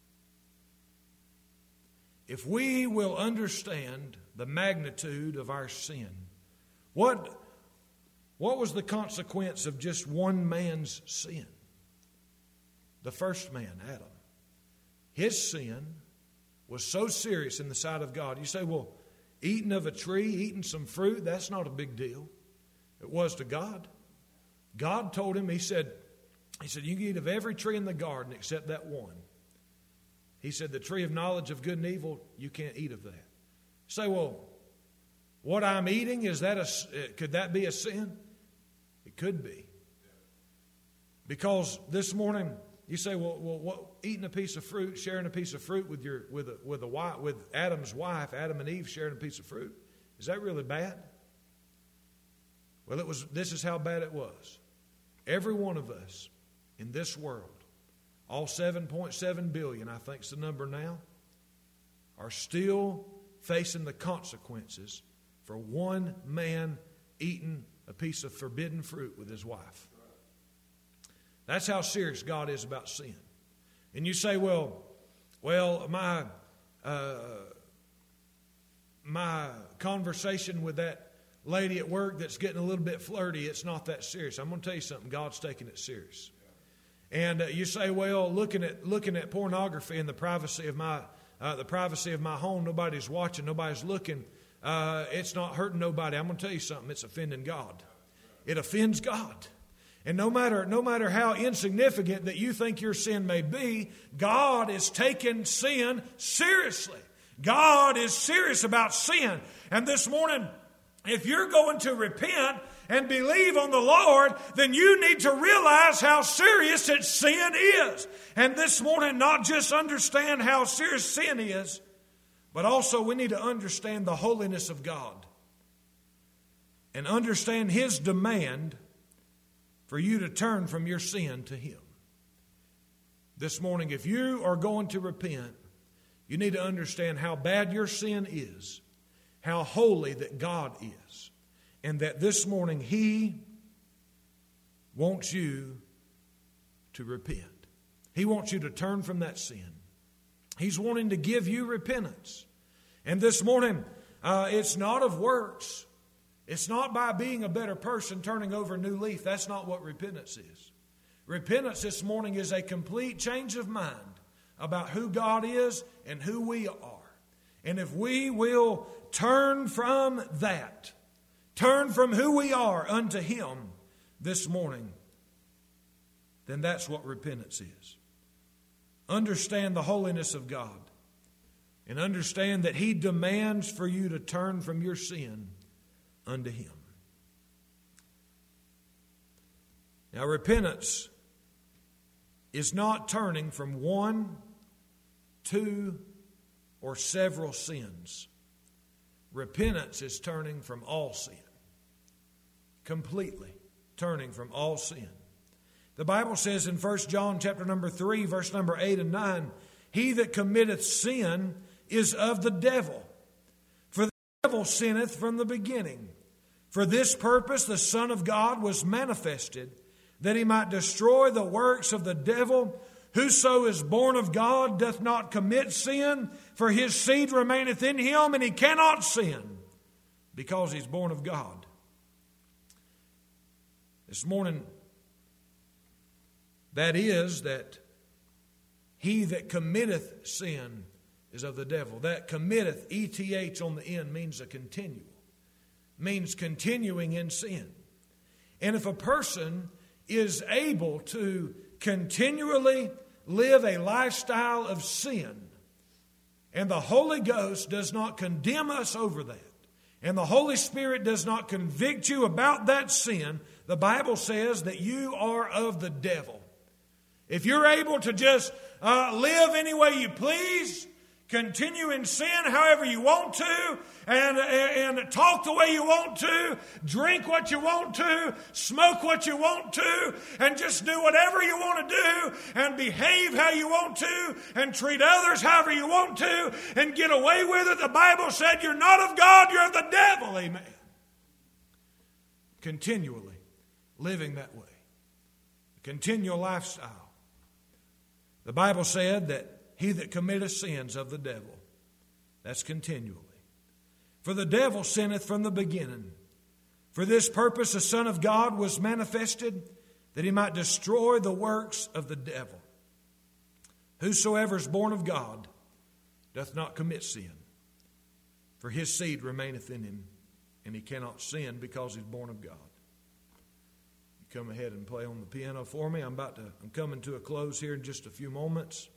If we will understand the magnitude of our sin, what was the consequence of just one man's sin? The first man, Adam. His sin was so serious in the sight of God. You say, well, eating of a tree, eating some fruit, that's not a big deal. It was to God. God told him, He said, you can eat of every tree in the garden except that one. He said, the tree of knowledge of good and evil, you can't eat of that. You say, well, what I'm eating, could that be a sin? It could be. Because this morning, you say, well, eating a piece of fruit, sharing a piece of fruit with Adam's wife, Adam and Eve sharing a piece of fruit, is that really bad? Well, this is how bad it was. Every one of us in this world, all 7.7 billion, I think is the number now, are still facing the consequences for one man eating a piece of forbidden fruit with his wife. That's how serious God is about sin. And you say, well, my conversation with that lady at work that's getting a little bit flirty, it's not that serious. I'm going to tell you something. God's taking it serious. And you say, well, looking at pornography in the privacy of my home, nobody's watching, nobody's looking. It's not hurting nobody. I'm going to tell you something. It's offending God. It offends God. And no matter how insignificant that you think your sin may be, God is taking sin seriously. God is serious about sin. And this morning, if you're going to repent and believe on the Lord, then you need to realize how serious that sin is. And this morning, not just understand how serious sin is, but also we need to understand the holiness of God and understand His demand for you to turn from your sin to Him. This morning, if you are going to repent, you need to understand how bad your sin is, how holy that God is, and that this morning He wants you to repent. He wants you to turn from that sin. He's wanting to give you repentance. And this morning, it's not of works. It's not by being a better person, turning over a new leaf. That's not what repentance is. Repentance this morning is a complete change of mind about who God is and who we are. And if we will turn from that, turn from who we are unto Him this morning, then that's what repentance is. Understand the holiness of God and understand that He demands for you to turn from your sin unto Him. Now, repentance is not turning from one, two, or several sins. Repentance is turning from all sin. Completely turning from all sin. The Bible says in 1 John chapter number 3, verse number 8 and 9, He that committeth sin is of the devil. For the devil sinneth from the beginning. For this purpose the Son of God was manifested, that He might destroy the works of the devil. Whoso is born of God doth not commit sin, for his seed remaineth in him, and he cannot sin, because he's born of God. This morning, that he that committeth sin is of the devil. That committeth, ETH on the end, means a continual. Means continuing in sin. And if a person is able to continually live a lifestyle of sin, and the Holy Ghost does not condemn us over that, and the Holy Spirit does not convict you about that sin, the Bible says that you are of the devil. If you're able to just live any way you please, continue in sin however you want to, and talk the way you want to, drink what you want to, smoke what you want to, and just do whatever you want to do, and behave how you want to, and treat others however you want to, and get away with it. The Bible said you're not of God, you're of the devil. Amen. Continually living that way. Continual lifestyle. The Bible said that he that committeth sins of the devil. That's continually. For the devil sinneth from the beginning. For this purpose the Son of God was manifested, that He might destroy the works of the devil. Whosoever is born of God doth not commit sin. For his seed remaineth in him, and he cannot sin because he's born of God. You come ahead and play on the piano for me. I'm coming to a close here in just a few moments.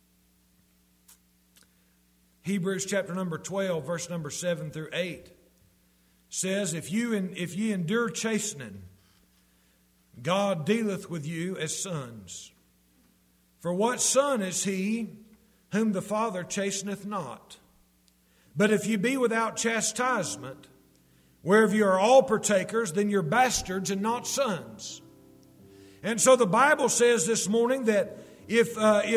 Hebrews chapter number 12, verse number 7 through 8 says, If ye endure chastening, God dealeth with you as sons. For what son is he whom the Father chasteneth not? But if ye be without chastisement, whereof you are all partakers, then you're bastards and not sons. And so the Bible says this morning that if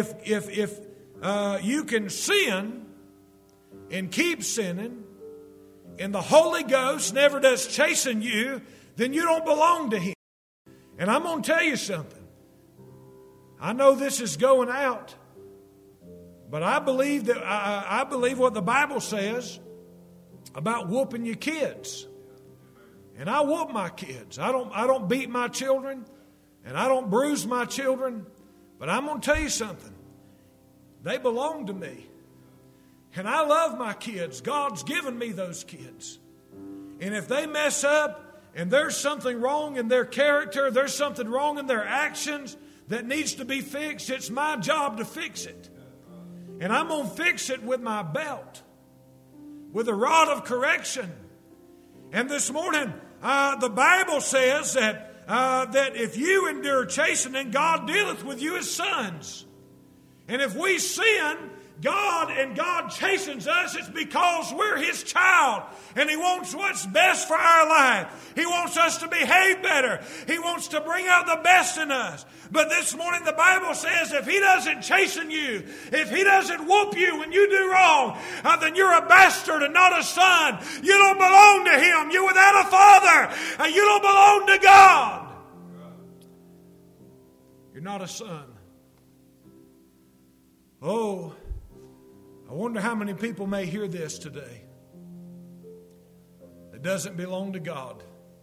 you can sin and keep sinning, and the Holy Ghost never does chasten you, then you don't belong to Him. And I'm going to tell you something. I know this is going out, but I believe what the Bible says about whooping your kids. And I whoop my kids. I don't beat my children, and I don't bruise my children. But I'm going to tell you something. They belong to me. And I love my kids. God's given me those kids. And if they mess up and there's something wrong in their character, there's something wrong in their actions that needs to be fixed, it's my job to fix it. And I'm going to fix it with my belt, with a rod of correction. And this morning, the Bible says that if you endure chastening, God dealeth with you as sons. And if we sin, God and God chastens us, it's because we're His child. And He wants what's best for our life. He wants us to behave better. He wants to bring out the best in us. But this morning the Bible says if He doesn't chasten you, if He doesn't whoop you when you do wrong, then you're a bastard and not a son. You don't belong to Him. You're without a father. You don't belong to God. You're not a son. Oh, I wonder how many people may hear this today that doesn't belong to God.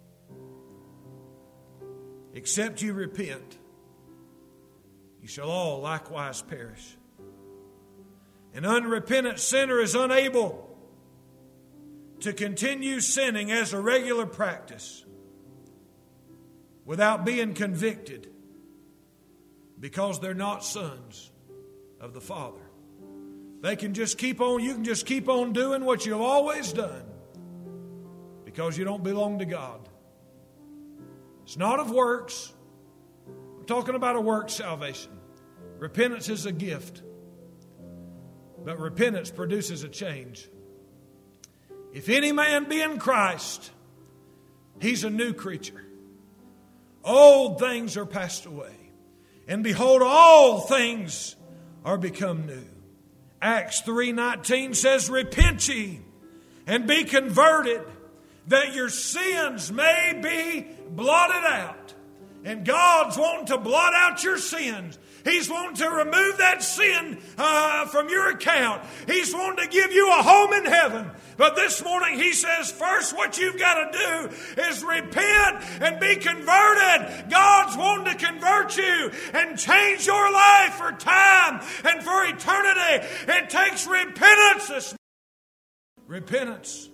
Except you repent, you shall all likewise perish. An unrepentant sinner is unable to continue sinning as a regular practice without being convicted because they're not sons of the Father. They can just keep on, you can just keep on doing what you've always done because you don't belong to God. It's not of works. I'm talking about a work salvation. Repentance is a gift, but repentance produces a change. If any man be in Christ, he's a new creature. Old things are passed away, and behold, all things are become new. Acts 3:19 says, repent ye and be converted, that your sins may be blotted out. And God's wanting to blot out your sins. He's wanting to remove that sin from your account. He's wanting to give you a home in heaven. But this morning He says, first what you've got to do is repent and be converted. God's wanting to convert you and change your life for time and for eternity. It takes repentance. Repentance.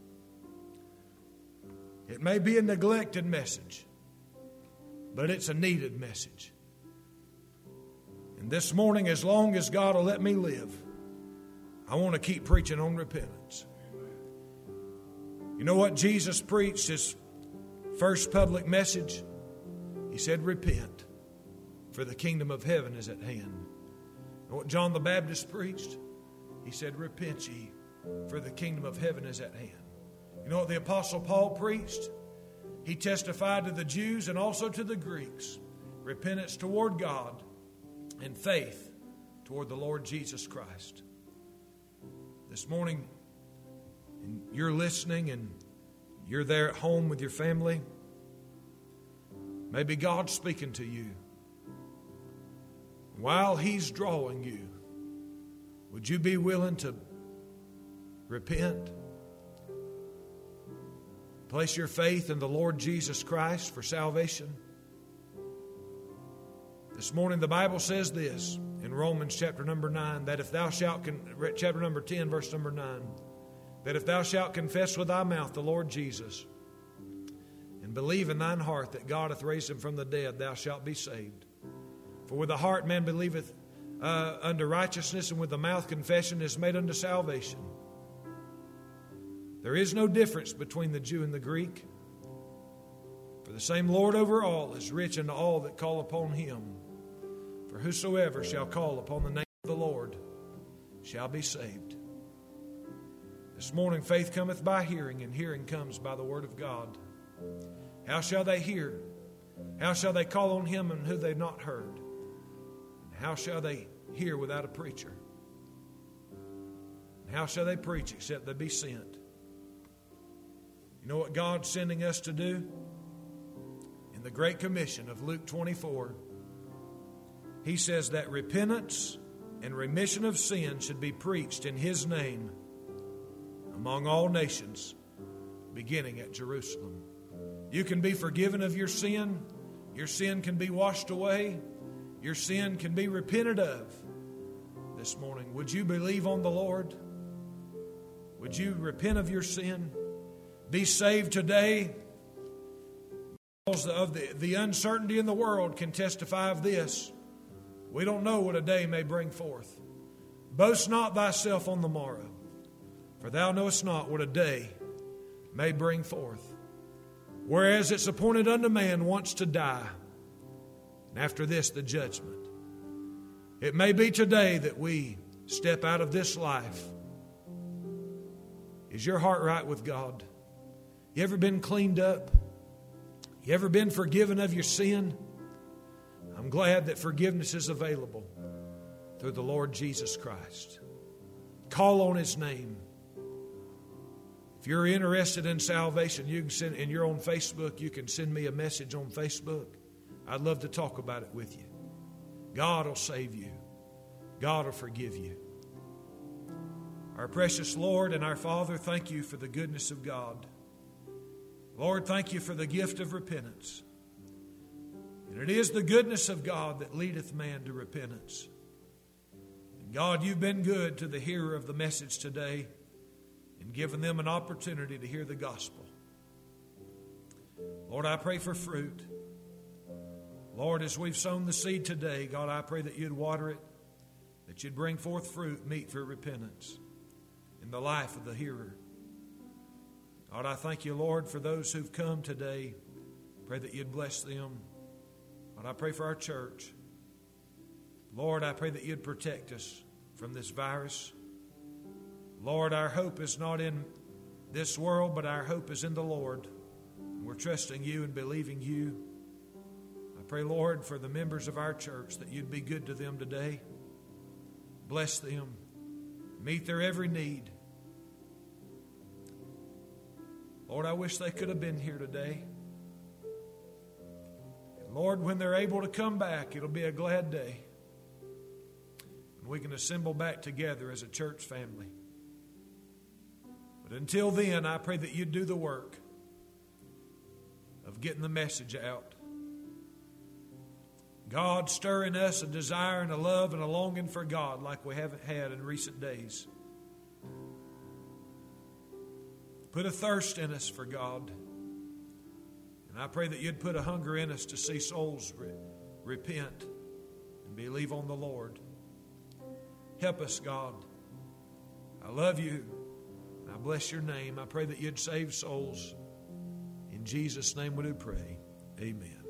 It may be a neglected message, but it's a needed message. And this morning, as long as God will let me live, I want to keep preaching on repentance. You know what Jesus preached His first public message? He said, repent, for the kingdom of heaven is at hand. And what John the Baptist preached? He said, repent ye, for the kingdom of heaven is at hand. You know what the Apostle Paul preached? He testified to the Jews and also to the Greeks. Repentance toward God and faith toward the Lord Jesus Christ. This morning, and you're listening and you're there at home with your family. Maybe God's speaking to you. While He's drawing you, would you be willing to repent? Place your faith in the Lord Jesus Christ for salvation. This morning the Bible says this in Romans chapter number 9, that if thou shalt, chapter number 10, verse number 9, that if thou shalt confess with thy mouth the Lord Jesus and believe in thine heart that God hath raised Him from the dead, thou shalt be saved. For with the heart man believeth unto righteousness, and with the mouth confession is made unto salvation. There is no difference between the Jew and the Greek. For the same Lord over all is rich unto all that call upon Him. For whosoever shall call upon the name of the Lord shall be saved. This morning faith cometh by hearing, and hearing comes by the word of God. How shall they hear? How shall they call on Him and who they've not heard? And how shall they hear without a preacher? And how shall they preach except they be sent? You know what God's sending us to do? In the Great Commission of Luke 24, He says that repentance and remission of sin should be preached in His name among all nations, beginning at Jerusalem. You can be forgiven of your sin. Your sin can be washed away. Your sin can be repented of. This morning, would you believe on the Lord? Would you repent of your sin? Be saved today. Because of the uncertainty in the world can testify of this. We don't know what a day may bring forth. Boast not thyself on the morrow, for thou knowest not what a day may bring forth. Whereas it's appointed unto man once to die, and after this the judgment. It may be today that we step out of this life. Is your heart right with God? You ever been cleaned up? You ever been forgiven of your sin? I'm glad that forgiveness is available through the Lord Jesus Christ. Call on His name. If you're interested in salvation, you can send, and you're on Facebook, you can send me a message on Facebook. I'd love to talk about it with you. God will save you. God will forgive you. Our precious Lord and our Father, thank you for the goodness of God. Lord, thank you for the gift of repentance. And it is the goodness of God that leadeth man to repentance. And God, you've been good to the hearer of the message today and given them an opportunity to hear the gospel. Lord, I pray for fruit. Lord, as we've sown the seed today, God, I pray that you'd water it, that you'd bring forth fruit meet for repentance in the life of the hearer. God, I thank you, Lord, for those who've come today. Pray that you'd bless them. God, I pray for our church. Lord, I pray that you'd protect us from this virus. Lord, our hope is not in this world, but our hope is in the Lord. We're trusting you and believing you. I pray, Lord, for the members of our church that you'd be good to them today. Bless them. Meet their every need. Lord, I wish they could have been here today. And Lord, when they're able to come back, it'll be a glad day. And we can assemble back together as a church family. But until then, I pray that you'd do the work of getting the message out. God, stir in us a desire and a love and a longing for God like we haven't had in recent days. Put a thirst in us for God. And I pray that you'd put a hunger in us to see souls repent and believe on the Lord. Help us, God. I love you. I bless your name. I pray that you'd save souls. In Jesus' name we do pray. Amen.